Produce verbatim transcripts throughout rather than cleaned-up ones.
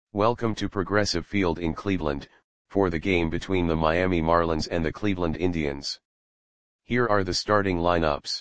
Welcome to Progressive Field in Cleveland, for the game between the Miami Marlins and the Cleveland Indians. Here are the starting lineups.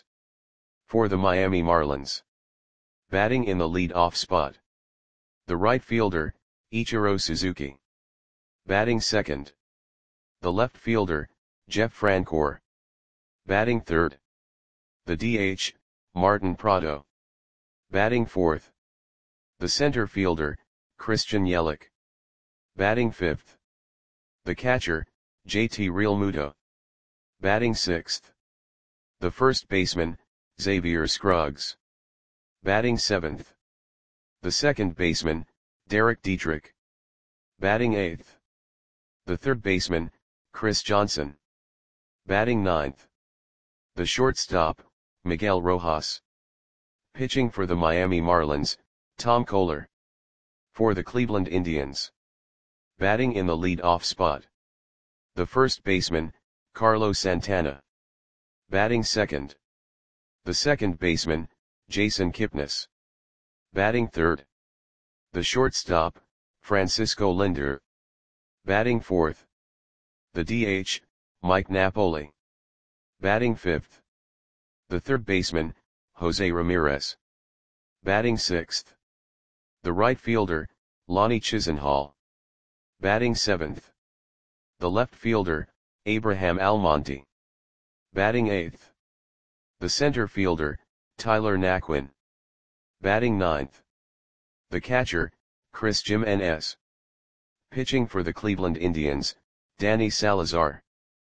For the Miami Marlins. Batting in the lead-off spot. The right fielder, Ichiro Suzuki. Batting second. The left fielder, Jeff Francoeur. Batting third. The D H, Martin Prado. Batting fourth. The center fielder, Christian Yelich. Batting fifth. The catcher, J T Realmuto. Batting sixth. The first baseman, Xavier Scruggs. Batting seventh. The second baseman, Derek Dietrich. Batting eighth. The third baseman, Chris Johnson. Batting ninth. The shortstop, Miguel Rojas. Pitching for the Miami Marlins, Tom Koehler. For the Cleveland Indians. Batting in the lead-off spot. The first baseman, Carlos Santana. Batting second. The second baseman, Jason Kipnis. Batting third. The shortstop, Francisco Lindor. Batting fourth. The D H, Mike Napoli. Batting fifth. The third baseman, Jose Ramirez. Batting sixth. The right fielder, Lonnie Chisenhall. Batting seventh. The left fielder, Abraham Almonte. Batting eighth. The center fielder, Tyler Naquin. Batting ninth. The catcher, Chris Jimenez. Pitching for the Cleveland Indians, Danny Salazar.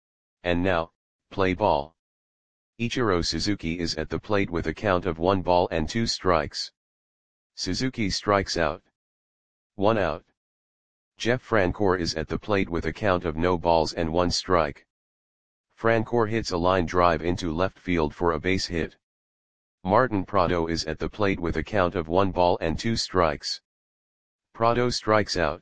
And now, play ball. Ichiro Suzuki is at the plate with a count of one ball and two strikes. Suzuki strikes out. One out. Jeff Francoeur is at the plate with a count of no balls and one strike. Francoeur hits a line drive into left field for a base hit. Martin Prado is at the plate with a count of one ball and two strikes. Prado strikes out.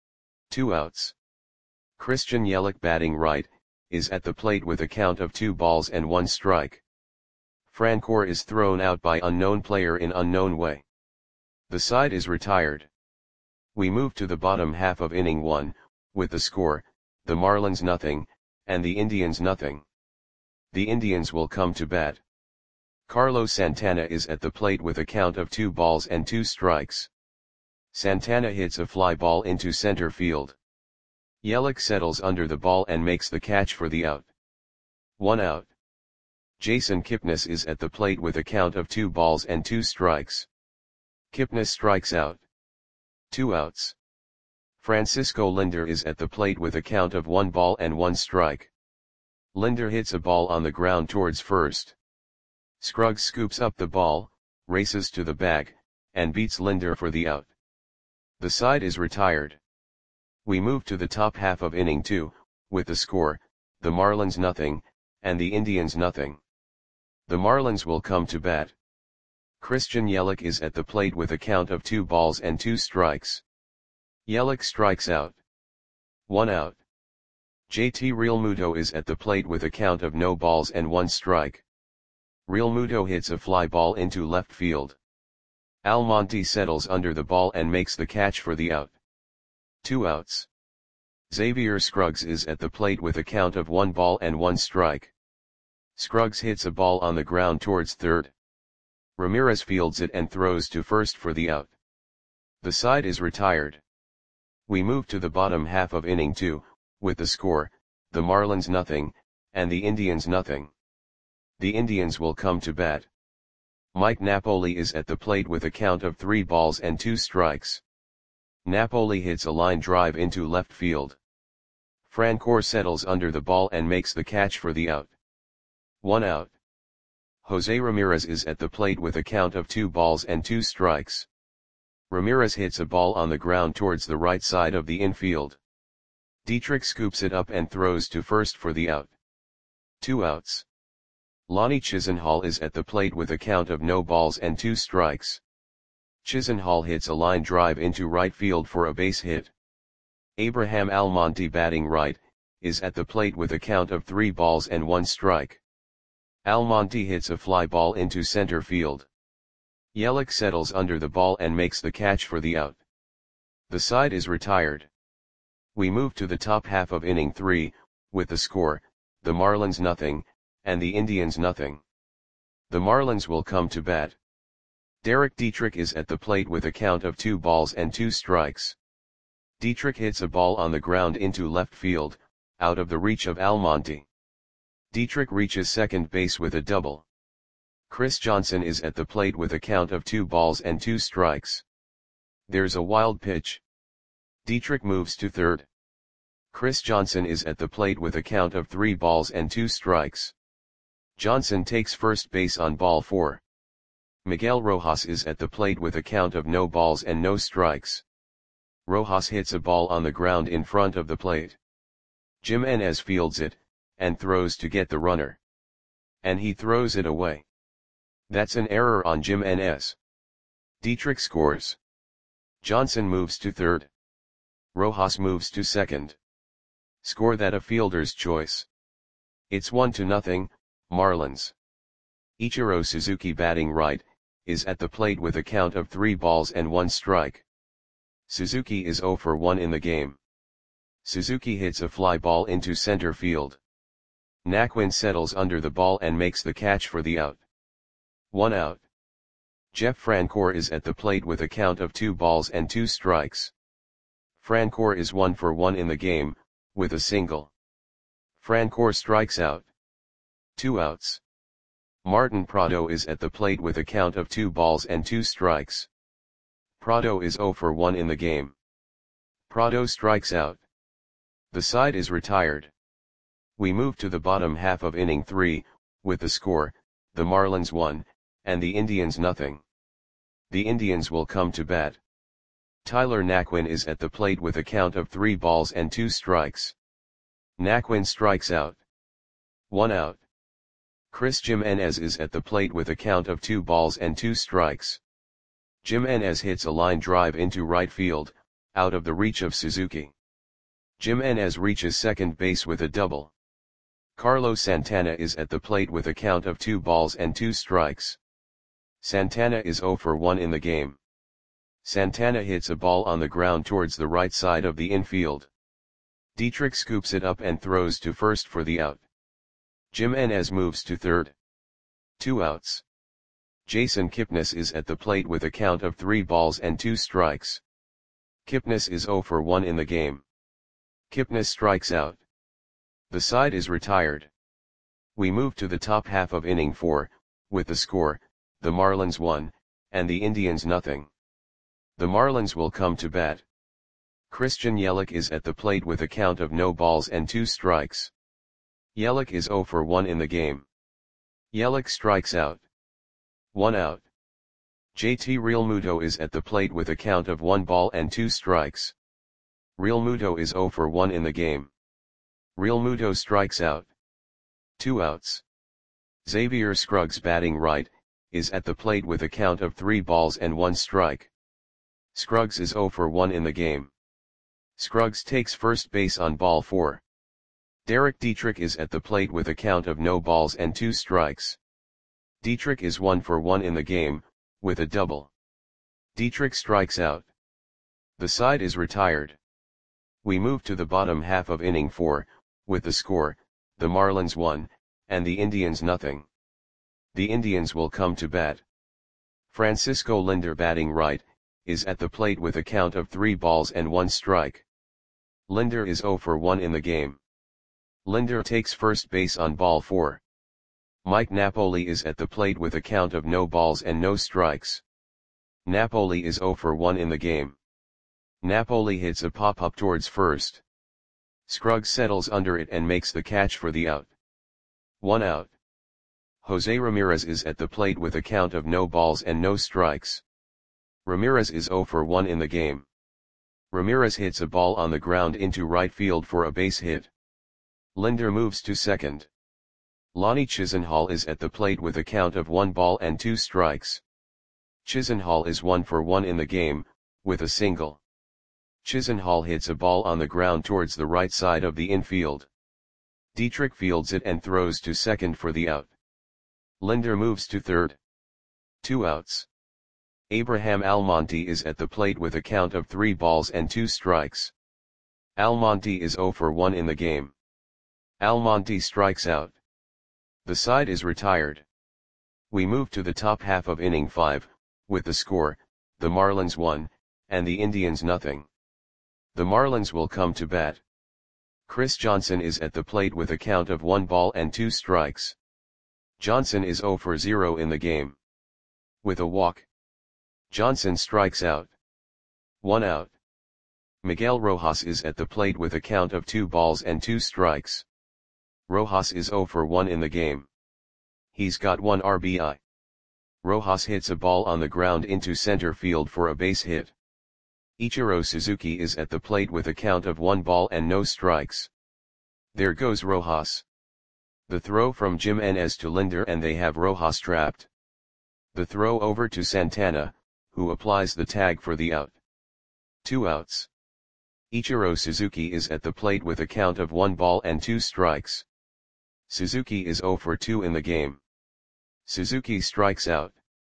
Two outs. Christian Yelich, batting right, is at the plate with a count of two balls and one strike. Francoeur is thrown out by unknown player in unknown way. The side is retired. We move to the bottom half of inning one, with the score, the Marlins nothing, and the Indians nothing. The Indians will come to bat. Carlos Santana is at the plate with a count of two balls and two strikes. Santana hits a fly ball into center field. Yelich settles under the ball and makes the catch for the out. One out. Jason Kipnis is at the plate with a count of two balls and two strikes. Kipnis strikes out. Two outs. Francisco Lindor is at the plate with a count of one ball and one strike. Lindor hits a ball on the ground towards first. Scruggs scoops up the ball, races to the bag, and beats Lindor for the out. The side is retired. We move to the top half of inning two, with the score, the Marlins nothing, and the Indians nothing. The Marlins will come to bat. Christian Yelich is at the plate with a count of two balls and two strikes. Yelich strikes out. One out. J T Realmuto is at the plate with a count of no balls and one strike. Realmuto hits a fly ball into left field. Almonte settles under the ball and makes the catch for the out. Two outs. Xavier Scruggs is at the plate with a count of one ball and one strike. Scruggs hits a ball on the ground towards third. Ramirez fields it and throws to first for the out. The side is retired. We move to the bottom half of inning two, with the score, the Marlins nothing, and the Indians nothing. The Indians will come to bat. Mike Napoli is at the plate with a count of three balls and two strikes. Napoli hits a line drive into left field. Francoeur settles under the ball and makes the catch for the out. One out. Jose Ramirez is at the plate with a count of two balls and two strikes. Ramirez hits a ball on the ground towards the right side of the infield. Dietrich scoops it up and throws to first for the out. Two outs. Lonnie Chisenhall is at the plate with a count of no balls and two strikes. Chisenhall hits a line drive into right field for a base hit. Abraham Almonte, batting right, is at the plate with a count of three balls and one strike. Almonte hits a fly ball into center field. Yelich settles under the ball and makes the catch for the out. The side is retired. We move to the top half of inning three, with the score, the Marlins nothing, and the Indians nothing. The Marlins will come to bat. Derek Dietrich is at the plate with a count of two balls and two strikes. Dietrich hits a ball on the ground into left field, out of the reach of Almonte. Dietrich reaches second base with a double. Chris Johnson is at the plate with a count of two balls and two strikes. There's a wild pitch. Dietrich moves to third. Chris Johnson is at the plate with a count of three balls and two strikes. Johnson takes first base on ball four. Miguel Rojas is at the plate with a count of no balls and no strikes. Rojas hits a ball on the ground in front of the plate. Jimenez fields it, and throws to get the runner. And he throws it away. That's an error on Jimenez. Dietrich scores. Johnson moves to third. Rojas moves to second. Score that a fielder's choice. It's one to nothing, Marlins. Ichiro Suzuki, batting right, is at the plate with a count of three balls and one strike. Suzuki is zero for one in the game. Suzuki hits a fly ball into center field. Naquin settles under the ball and makes the catch for the out. One out. Jeff Francoeur is at the plate with a count of two balls and two strikes. Francoeur is one for one in the game, with a single. Francoeur strikes out. Two outs. Martin Prado is at the plate with a count of two balls and two strikes. Prado is zero for one in the game. Prado strikes out. The side is retired. We move to the bottom half of inning three, with the score, the Marlins one, and the Indians nothing. The Indians will come to bat. Tyler Naquin is at the plate with a count of three balls and two strikes. Naquin strikes out. One out. Chris Jimenez is at the plate with a count of two balls and two strikes. Jimenez hits a line drive into right field, out of the reach of Suzuki. Jimenez reaches second base with a double. Carlos Santana is at the plate with a count of two balls and two strikes. Santana is zero for one in the game. Santana hits a ball on the ground towards the right side of the infield. Dietrich scoops it up and throws to first for the out. Jimenez moves to third. Two outs. Jason Kipnis is at the plate with a count of three balls and two strikes. Kipnis is zero for one in the game. Kipnis strikes out. The side is retired. We move to the top half of inning four, with the score, the Marlins one, and the Indians nothing. The Marlins will come to bat. Christian Yelich is at the plate with a count of no balls and two strikes. Yelich is zero for one in the game. Yelich strikes out. One out. J T Realmuto is at the plate with a count of one ball and two strikes. Realmuto is zero for one in the game. Realmuto strikes out. Two outs. Xavier Scruggs, batting right, is at the plate with a count of three balls and one strike. Scruggs is zero for one in the game. Scruggs takes first base on ball four. Derek Dietrich is at the plate with a count of no balls and two strikes. Dietrich is one for one in the game, with a double. Dietrich strikes out. The side is retired. We move to the bottom half of inning four, with the score, the Marlins one, and the Indians nothing. The Indians will come to bat. Francisco Lindor, batting right, is at the plate with a count of three balls and one strike. Lindor is zero for one in the game. Lindor takes first base on ball four. Mike Napoli is at the plate with a count of no balls and no strikes. Napoli is zero for one in the game. Napoli hits a pop-up towards first. Scruggs settles under it and makes the catch for the out. One out. Jose Ramirez is at the plate with a count of no balls and no strikes. Ramirez is zero for one in the game. Ramirez hits a ball on the ground into right field for a base hit. Lindor moves to second. Lonnie Chisenhall is at the plate with a count of one ball and two strikes. Chisenhall is one for one in the game, with a single. Chisenhall hits a ball on the ground towards the right side of the infield. Dietrich fields it and throws to second for the out. Lindor moves to third. Two outs. Abraham Almonte is at the plate with a count of three balls and two strikes. Almonte is zero for one in the game. Almonte strikes out. The side is retired. We move to the top half of inning five, with the score, the Marlins one, and the Indians nothing. The Marlins will come to bat. Chris Johnson is at the plate with a count of one ball and two strikes. Johnson is zero for zero in the game. With a walk, Johnson strikes out. One out. Miguel Rojas is at the plate with a count of two balls and two strikes. Rojas is zero for one in the game. He's got one R B I. Rojas hits a ball on the ground into center field for a base hit. Ichiro Suzuki is at the plate with a count of one ball and no strikes. There goes Rojas. The throw from Jimenez to Linder and they have Rojas trapped. The throw over to Santana, who applies the tag for the out. Two outs. Ichiro Suzuki is at the plate with a count of one ball and two strikes. Suzuki is zero for two in the game. Suzuki strikes out.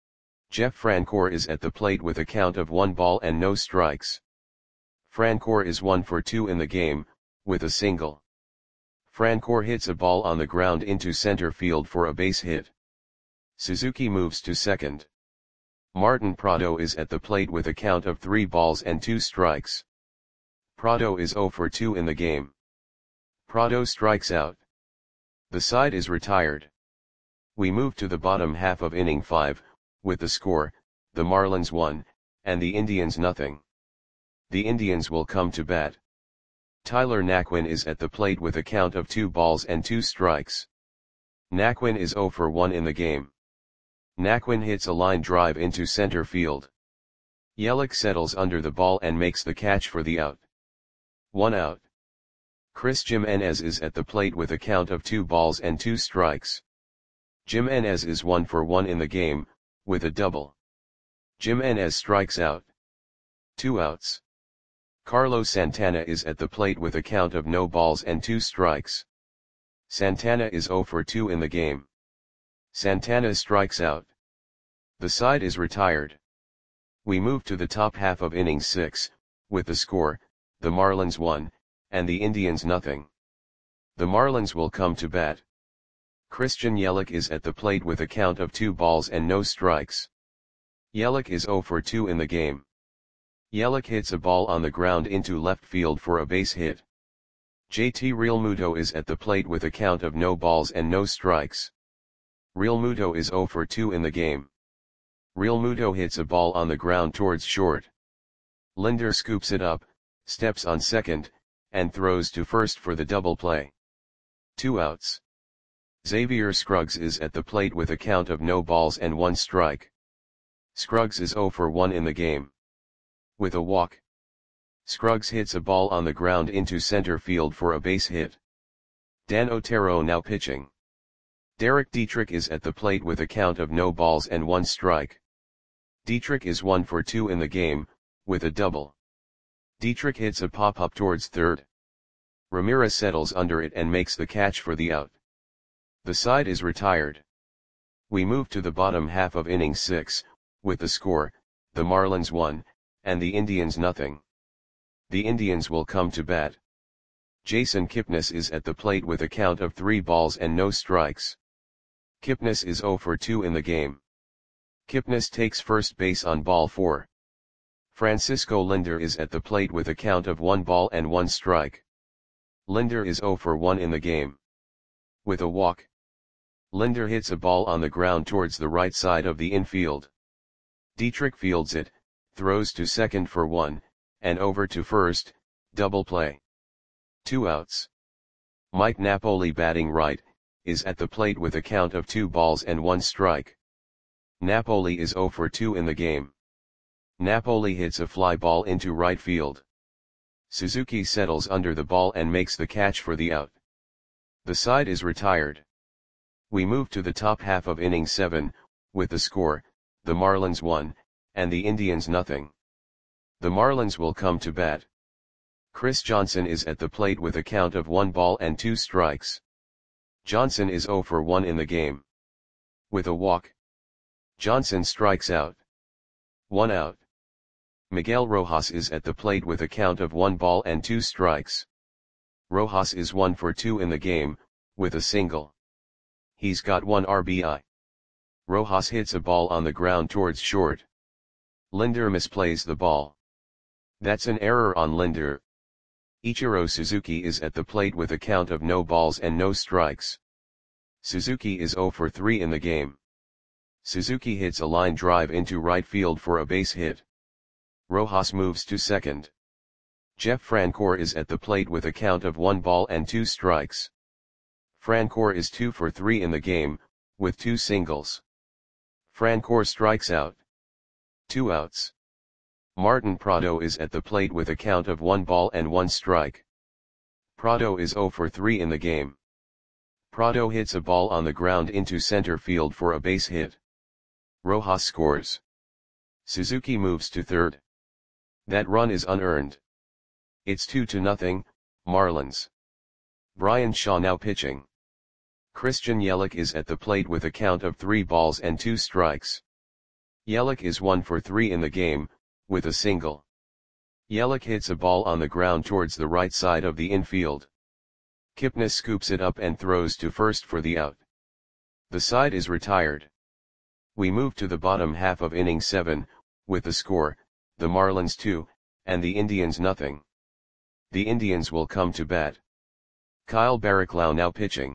Jeff Francoeur is at the plate with a count of one ball and no strikes. Francoeur is one for two in the game, with a single. Francoeur hits a ball on the ground into center field for a base hit. Suzuki moves to second. Martin Prado is at the plate with a count of three balls and two strikes. Prado is zero for two in the game. Prado strikes out. The side is retired. We move to the bottom half of inning five, with the score, the Marlins one, and the Indians nothing. The Indians will come to bat. Tyler Naquin is at the plate with a count of two balls and two strikes. Naquin is zero for one in the game. Naquin hits a line drive into center field. Yelich settles under the ball and makes the catch for the out. One out. Chris Jimenez is at the plate with a count of two balls and two strikes. Jimenez is one for one in the game, with a double. Jimenez strikes out. Two outs. Carlos Santana is at the plate with a count of no balls and two strikes. Santana is zero for two in the game. Santana strikes out. The side is retired. We move to the top half of inning six, with the score, the Marlins one, and the Indians nothing. The Marlins will come to bat. Christian Yelich is at the plate with a count of two balls and no strikes. Yelich is zero for two in the game. Yelich hits a ball on the ground into left field for a base hit. J T Realmuto is at the plate with a count of no balls and no strikes. Realmuto is zero for two in the game. Realmuto hits a ball on the ground towards short. Linder scoops it up, steps on second, and throws to first for the double play. Two outs. Xavier Scruggs is at the plate with a count of no balls and one strike. Scruggs is zero for one in the game. With a walk, Scruggs hits a ball on the ground into center field for a base hit. Dan Otero now pitching. Derek Dietrich is at the plate with a count of no balls and one strike. Dietrich is one for two in the game, with a double. Dietrich hits a pop-up towards third. Ramirez settles under it and makes the catch for the out. The side is retired. We move to the bottom half of inning six, with the score, the Marlins one, and the Indians nothing. The Indians will come to bat. Jason Kipnis is at the plate with a count of three balls and no strikes. Kipnis is zero for two in the game. Kipnis takes first base on ball four. Francisco Linder is at the plate with a count of one ball and one strike. Linder is zero for one in the game. With a walk, Linder hits a ball on the ground towards the right side of the infield. Dietrich fields it, throws to second for one, and over to first, double play. Two outs. Mike Napoli, batting right, is at the plate with a count of two balls and one strike. Napoli is zero for two in the game. Napoli hits a fly ball into right field. Suzuki settles under the ball and makes the catch for the out. The side is retired. We move to the top half of inning seven, with the score, the Marlins one, and the Indians nothing. The Marlins will come to bat. Chris Johnson is at the plate with a count of one ball and two strikes. Johnson is zero for one in the game. With a walk, Johnson strikes out. One out. Miguel Rojas is at the plate with a count of one ball and two strikes. Rojas is one for two in the game, with a single. He's got one R B I. Rojas hits a ball on the ground towards short. Linder misplays the ball. That's an error on Linder. Ichiro Suzuki is at the plate with a count of no balls and no strikes. Suzuki is zero for three in the game. Suzuki hits a line drive into right field for a base hit. Rojas moves to second. Jeff Francoeur is at the plate with a count of one ball and two strikes. Francoeur is two for three in the game, with two singles. Francoeur strikes out. Two outs. Martin Prado is at the plate with a count of one ball and one strike. Prado is zero for three in the game. Prado hits a ball on the ground into center field for a base hit. Rojas scores. Suzuki moves to third. That run is unearned. It's two to nothing, Marlins. Bryan Shaw now pitching. Christian Yelich is at the plate with a count of three balls and two strikes. Yelich is one for three in the game, with a single. Yelich hits a ball on the ground towards the right side of the infield. Kipnis scoops it up and throws to first for the out. The side is retired. We move to the bottom half of inning seven, with the score, the Marlins two, and the Indians nothing. The Indians will come to bat. Kyle Barraclough now pitching.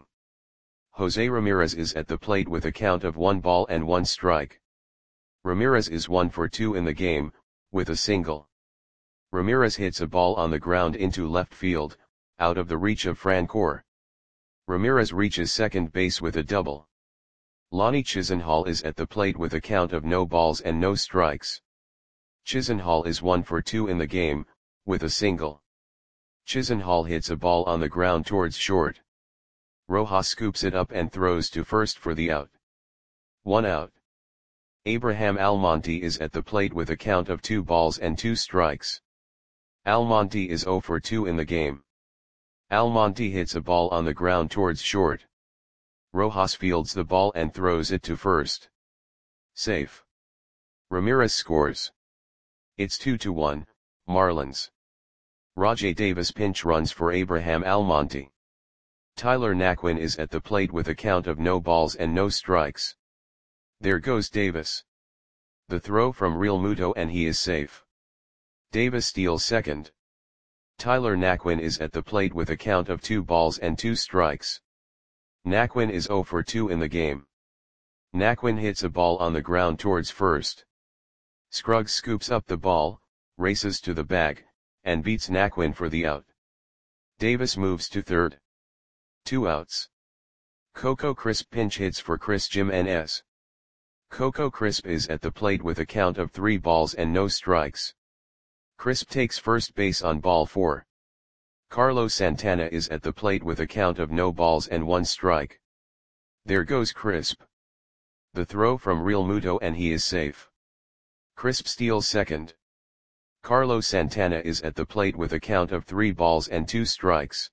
Jose Ramirez is at the plate with a count of one ball and one strike. Ramirez is one for two in the game, with a single. Ramirez hits a ball on the ground into left field, out of the reach of Francoeur. Ramirez reaches second base with a double. Lonnie Chisenhall is at the plate with a count of no balls and no strikes. Chisenhall is one for two in the game, with a single. Chisenhall hits a ball on the ground towards short. Rojas scoops it up and throws to first for the out. One out. Abraham Almonte is at the plate with a count of two balls and two strikes. Almonte is zero for two in the game. Almonte hits a ball on the ground towards short. Rojas fields the ball and throws it to first. Safe. Ramirez scores. It's two to one, Marlins. Rajai Davis pinch runs for Abraham Almonte. Tyler Naquin is at the plate with a count of no balls and no strikes. There goes Davis. The throw from Real Muto and he is safe. Davis steals second. Tyler Naquin is at the plate with a count of two balls and two strikes. Naquin is zero for two in the game. Naquin hits a ball on the ground towards first. Scruggs scoops up the ball, races to the bag, and beats Naquin for the out. Davis moves to third. Two outs. Coco Crisp pinch hits for Chris Jimenez. Coco Crisp is at the plate with a count of three balls and no strikes. Crisp takes first base on ball four. Carlos Santana is at the plate with a count of no balls and one strike. There goes Crisp. The throw from Real Muto and he is safe. Crisp steals second. Carlos Santana is at the plate with a count of three balls and two strikes.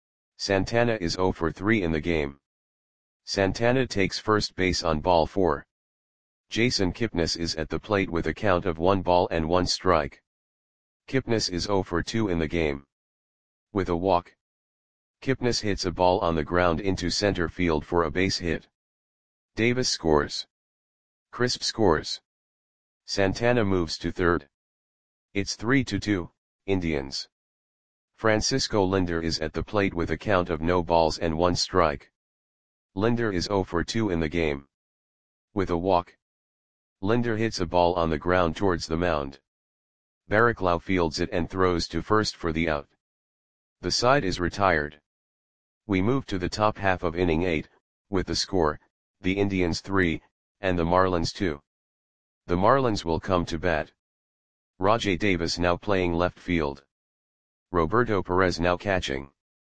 Santana is zero for three in the game. Santana takes first base on ball four. Jason Kipnis is at the plate with a count of one ball and one strike. Kipnis is zero for two in the game. With a walk. Kipnis hits a ball on the ground into center field for a base hit. Davis scores. Crisp scores. Santana moves to third. It's three to two, Indians. Francisco Linder is at the plate with a count of no balls and one strike. Linder is zero for two in the game. With a walk. Linder hits a ball on the ground towards the mound. Barraclough fields it and throws to first for the out. The side is retired. We move to the top half of inning eight, with the score, the Indians three, and the Marlins two. The Marlins will come to bat. Rajai Davis now playing left field. Roberto Perez now catching.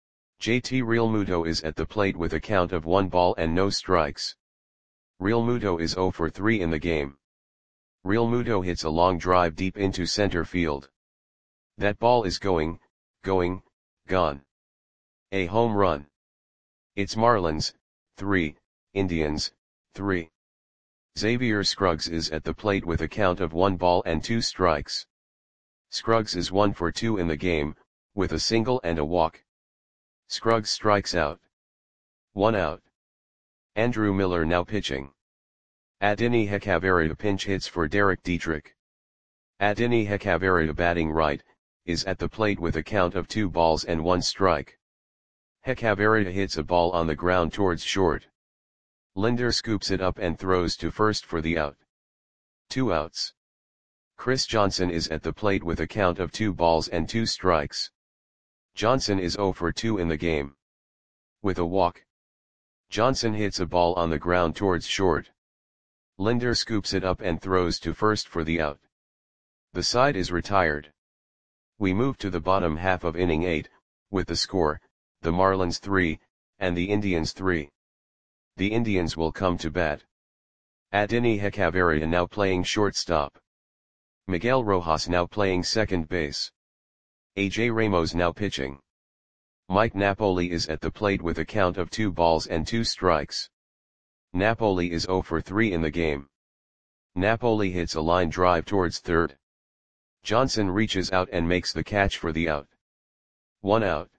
J T Real Muto is at the plate with a count of one ball and no strikes. Real Muto is zero for three in the game. Real Muto hits a long drive deep into center field. That ball is going, going, gone. A home run. It's Marlins, three, Indians, three. Xavier Scruggs is at the plate with a count of one ball and two strikes. Scruggs is one for two in the game, with a single and a walk. Scruggs strikes out. One out. Andrew Miller now pitching. Adeiny Hechavarria pinch hits for Derek Dietrich. Adeiny Hechavarria batting right, is at the plate with a count of two balls and one strike. Hechavarria hits a ball on the ground towards short. Linder scoops it up and throws to first for the out. Two outs. Chris Johnson is at the plate with a count of two balls and two strikes. Johnson is zero for two in the game. With a walk. Johnson hits a ball on the ground towards short. Linder scoops it up and throws to first for the out. The side is retired. We move to the bottom half of inning eight, with the score, the Marlins three, and the Indians three. The Indians will come to bat. Adeiny Hechavarria now playing shortstop. Miguel Rojas now playing second base. A J Ramos now pitching. Mike Napoli is at the plate with a count of two balls and two strikes. Napoli is zero for three in the game. Napoli hits a line drive towards third. Johnson reaches out and makes the catch for the out. One out.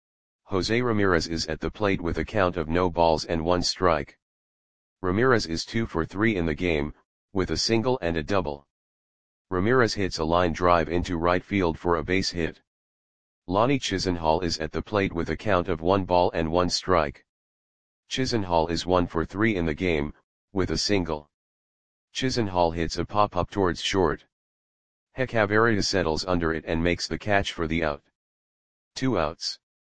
Jose Ramirez is at the plate with a count of no balls and one strike. Ramirez is two for three in the game, with a single and a double. Ramirez hits a line drive into right field for a base hit. Lonnie Chisenhall is at the plate with a count of one ball and one strike. Chisenhall is one for three in the game, with a single. Chisenhall hits a pop-up towards short. Hechavarria settles under it and makes the catch for the out. Two outs.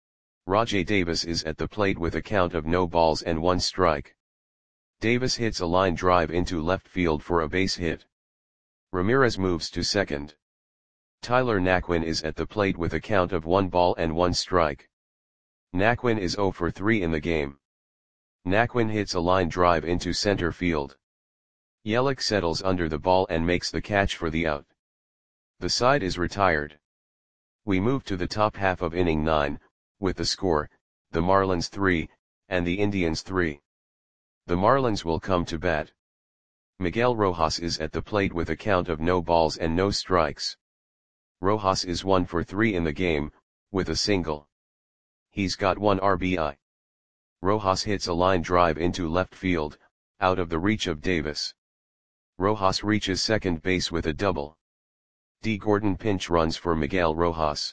Rajai Davis is at the plate with a count of no balls and one strike. Davis hits a line drive into left field for a base hit. Ramirez moves to second. Tyler Naquin is at the plate with a count of one ball and one strike. Naquin is zero for three in the game. Naquin hits a line drive into center field. Yelich settles under the ball and makes the catch for the out. The side is retired. We move to the top half of inning nine, with the score, the Marlins three, and the Indians three. The Marlins will come to bat. Miguel Rojas is at the plate with a count of no balls and no strikes. Rojas is one for three in the game, with a single. He's got one R B I. Rojas hits a line drive into left field, out of the reach of Davis. Rojas reaches second base with a double. D. Gordon pinch runs for Miguel Rojas.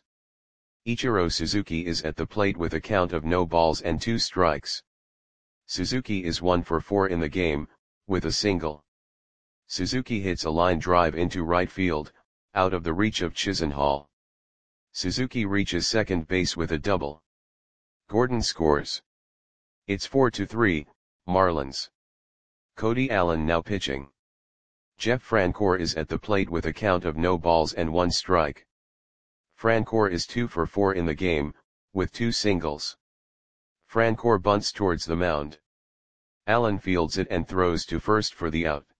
Ichiro Suzuki is at the plate with a count of no balls and two strikes. Suzuki is one for four in the game, with a single. Suzuki hits a line drive into right field, out of the reach of Chisenhall. Suzuki reaches second base with a double. Gordon scores. It's four to three, Marlins. Cody Allen now pitching. Jeff Francoeur is at the plate with a count of no balls and one strike. Francoeur is two for four in the game, with two singles. Francoeur bunts towards the mound. Allen fields it and throws to first for the out.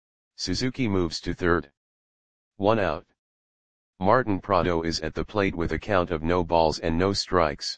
Suzuki moves to third. One out. Martin Prado is at the plate with a count of no balls and no strikes.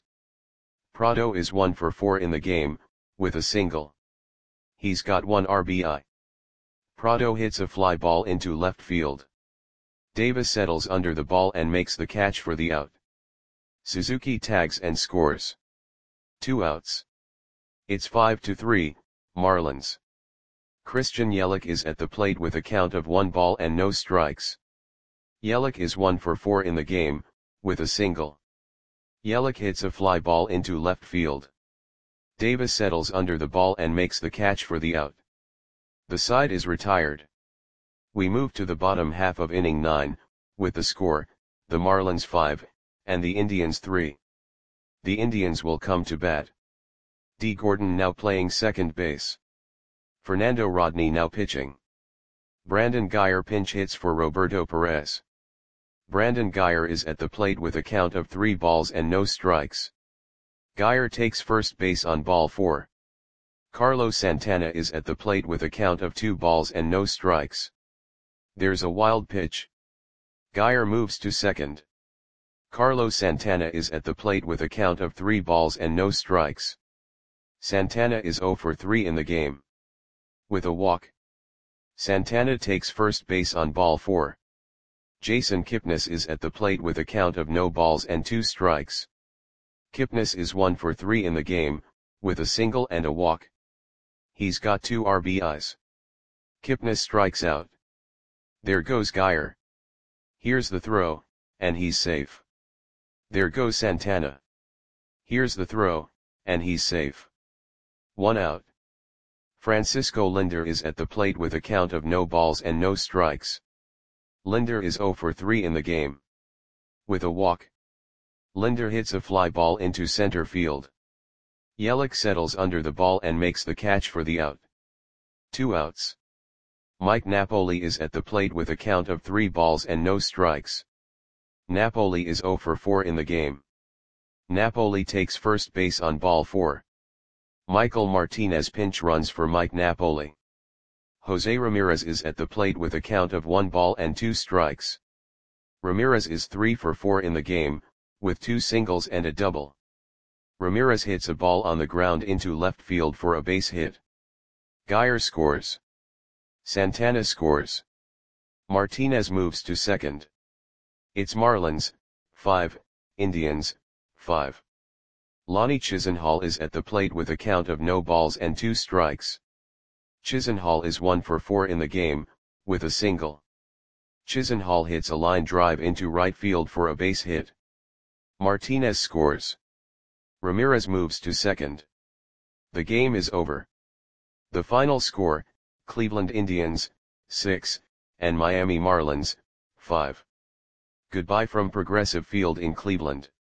Prado is one for four in the game, with a single. He's got one R B I. Prado hits a fly ball into left field. Davis settles under the ball and makes the catch for the out. Suzuki tags and scores. Two outs. It's five to three, Marlins. Christian Yelich is at the plate with a count of one ball and no strikes. Yelich is one for four in the game, with a single. Yelich hits a fly ball into left field. Davis settles under the ball and makes the catch for the out. The side is retired. We move to the bottom half of inning nine, with the score, the Marlins five, and the Indians three. The Indians will come to bat. D. Gordon now playing second base. Fernando Rodney now pitching. Brandon Guyer pinch hits for Roberto Perez. Brandon Guyer is at the plate with a count of three balls and no strikes. Guyer takes first base on ball four. Carlos Santana is at the plate with a count of two balls and no strikes. There's a wild pitch. Guyer moves to second. Carlos Santana is at the plate with a count of three balls and no strikes. Santana is zero for three in the game. With a walk. Santana takes first base on ball four. Jason Kipnis is at the plate with a count of no balls and two strikes. Kipnis is one for three in the game, with a single and a walk. He's got two R B Is. Kipnis strikes out. There goes Geyer. Here's the throw, and he's safe. There goes Santana. Here's the throw, and he's safe. One out. Francisco Lindor is at the plate with a count of no balls and no strikes. Lindor is zero for three in the game. With a walk, Lindor hits a fly ball into center field. Yelich settles under the ball and makes the catch for the out. Two outs. Mike Napoli is at the plate with a count of three balls and no strikes. Napoli is zero for four in the game. Napoli takes first base on ball four. Michael Martinez pinch runs for Mike Napoli. Jose Ramirez is at the plate with a count of one ball and two strikes. Ramirez is three for four in the game, with two singles and a double. Ramirez hits a ball on the ground into left field for a base hit. Geyer scores. Santana scores. Martinez moves to second. It's Marlins, five, Indians, five. Lonnie Chisenhall is at the plate with a count of no balls and two strikes. Chisenhall is one for four in the game, with a single. Chisenhall hits a line drive into right field for a base hit. Martinez scores. Ramirez moves to second. The game is over. The final score, Cleveland Indians, six, and Miami Marlins, five. Goodbye from Progressive Field in Cleveland.